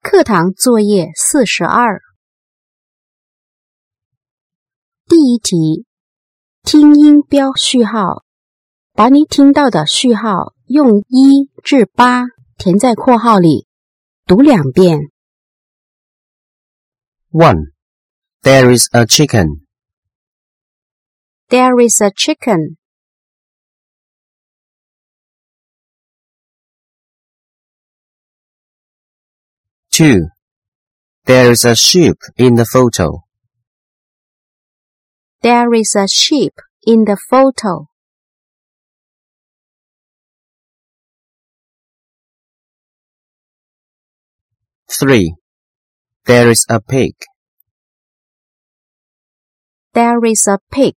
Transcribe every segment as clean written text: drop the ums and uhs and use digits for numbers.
课堂作业42。第一题，听音标序号，把你听到的序号用1至8填在括号里，读2遍。 1. There is a chicken. There is a chicken. 2. There is a sheep in the photo. There is a sheep in the photo. 3. There is a pig. There is a pig.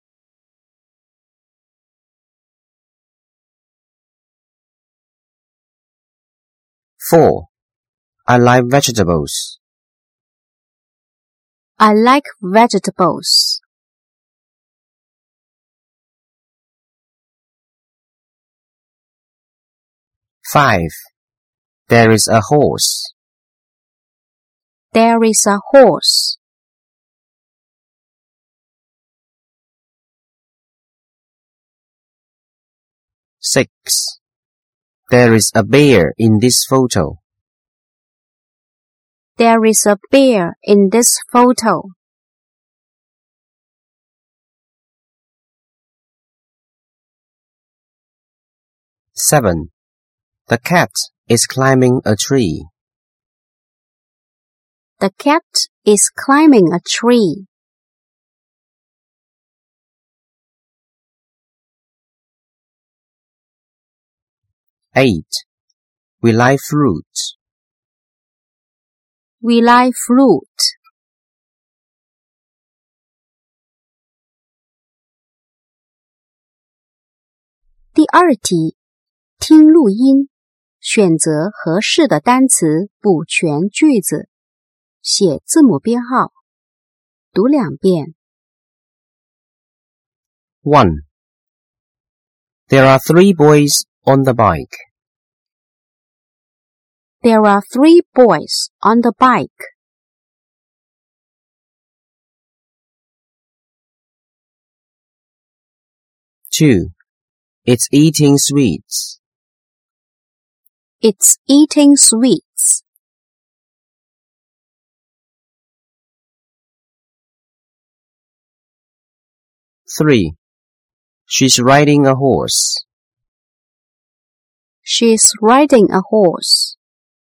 4. I like vegetables. I like vegetables. 5. There is a horse. There is a horse. 6. There is a bear in this photo. There is a bear in this photo. 7. The cat is climbing a tree. The cat is climbing a tree. 8. We like fruit. We like fruit. 第二题，听录音，选择合适的单词补全句子，写字母编号，读2遍。 1. There are 3 boys on the bike. There are 3 boys on the bike. 2. It's eating sweets. It's eating sweets. 3. She's riding a horse. She's riding a horse.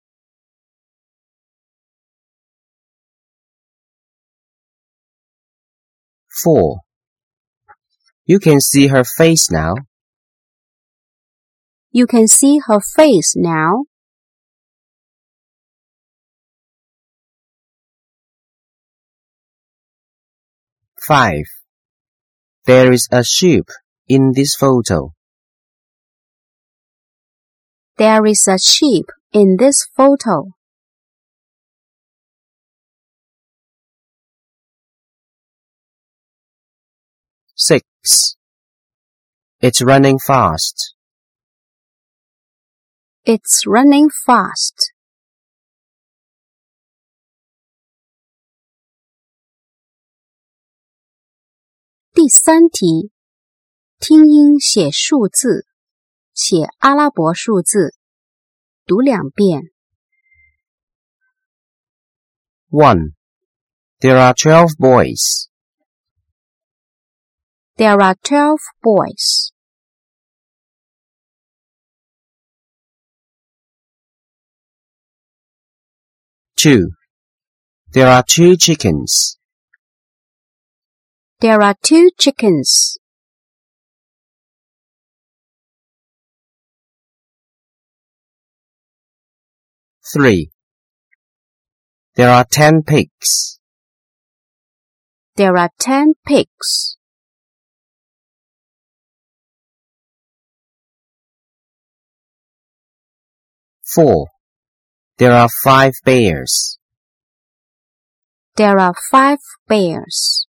4. You can see her face now. You can see her face now. 5. There is a sheep in this photo. There is a sheep in this photo. 6. It's running fast. It's running fast. 第三题，听音写数字，写阿拉伯数字，读2遍。 1. There are 12 boys. There are 12 boys. 2. There are 2 chickens. There are 2 chickens. 3. There are 10 pigs. There are 10 pigs. 4. There are 5 bears. There are 5 bears.